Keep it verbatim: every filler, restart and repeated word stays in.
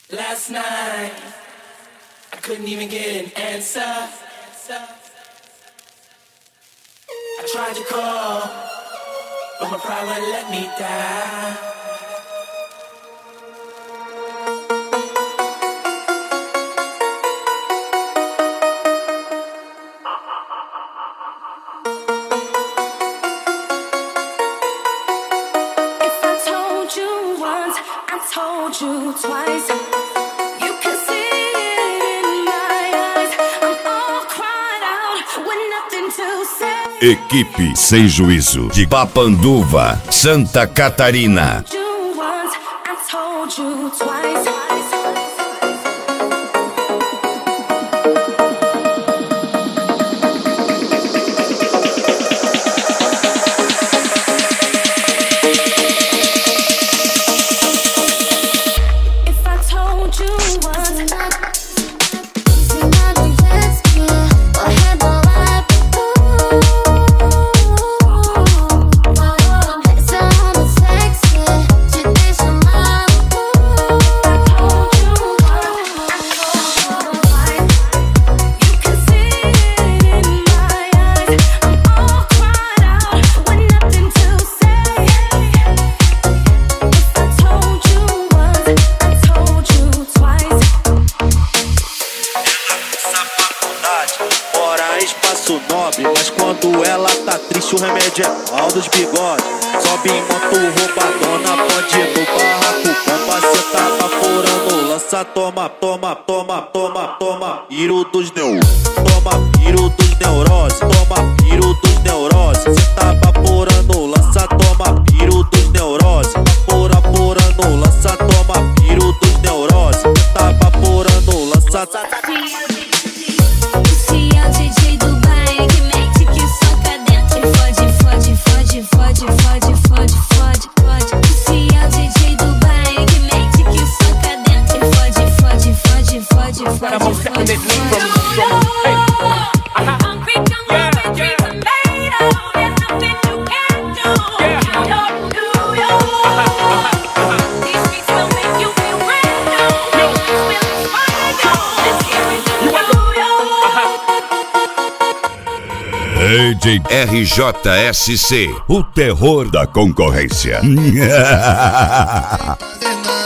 Last night, I couldn't even get an answer. I tried to call, but my pride wouldn't let me down. If I told you once, I told you twice. You can see it in my eyes. I'm all cried out with nothing to say. Equipe Sem Juízo de Papanduva, Santa Catarina. You once, I told you twice. If I told you once, Mora em espaço nobre, mas quando ela tá triste o remédio é pau dos bigodes. Sobe em moto roubadona, pode ir no barraco, bomba, cê tá baforando, lança, toma, toma, toma, toma, toma, piro dos neu, toma, piro dos neurose, toma, piro dos neurose, cê tá baforando, lança, toma, piro dos neurose, bafora, porando, lança, toma, piro dos neurose, cê tá baforando, lança. se é o D J do baile que mete que soca dentro e fode, fode, fode, fode, fode, fode, fode, fode. Se é o D J do baile que mete que soca dentro e fode, fode, fode, fode, fode, fode, fode. D J R J S C, o terror da concorrência.